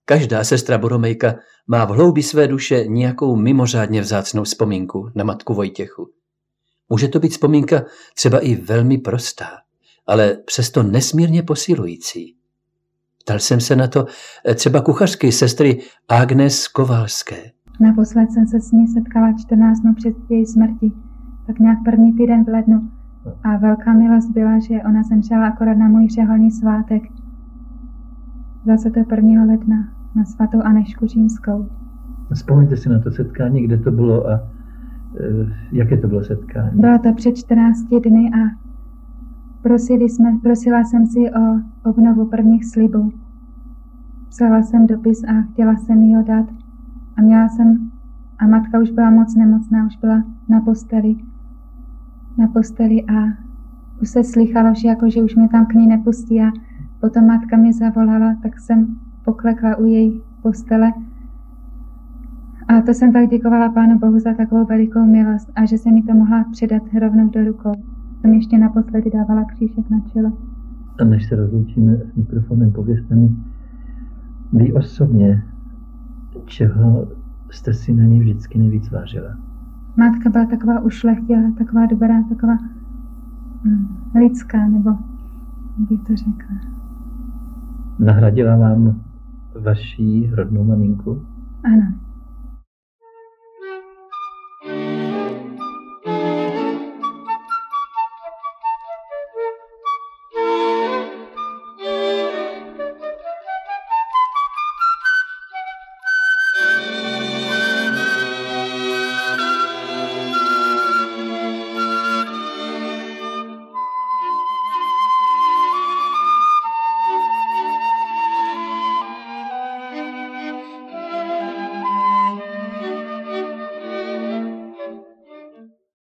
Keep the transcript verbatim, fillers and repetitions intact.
Každá sestra Boromejka má v hloubi své duše nějakou mimořádně vzácnou vzpomínku na matku Vojtěchu. Může to být vzpomínka třeba i velmi prostá, ale přesto nesmírně posilující. Ptal jsem se na to třeba kuchařky sestry Agnes Kovalské. Naposled jsem se s ní setkala čtrnáct dnů před její smrti, tak nějak první týden v lednu. A velká milost byla, že ona zemřela akorát na můj řeholní svátek. dvacátého prvního ledna na svatou Anežku Římskou. Vzpomeňte si na to setkání, kde to bylo a e, jaké to bylo setkání? Bylo to před čtrnácti dny a prosili jsme, prosila jsem si o obnovu prvních slibů. Psala jsem dopis a chtěla jsem jí ho dát. A měla jsem, a matka už byla moc nemocná, už byla na posteli. Na posteli a už se slychalo, že, jako, že už mě tam k ní nepustí a potom matka mě zavolala, tak jsem poklekla u její postele. A to jsem tak děkovala Pánu Bohu za takovou velikou milost a že se mi to mohla předat rovnou do rukou. Jsem ještě naposledy dávala křížek na čelo. A než se rozloučíme s mikrofonem, povězte mi, vy osobně, čeho jste si na ní vždycky nejvíc vážila? Matka byla taková ušlechtilá, taková dobrá, taková hm, lidská, nebo jak bych to řekla. Nahradila vám vaší rodnou maminku? Ano.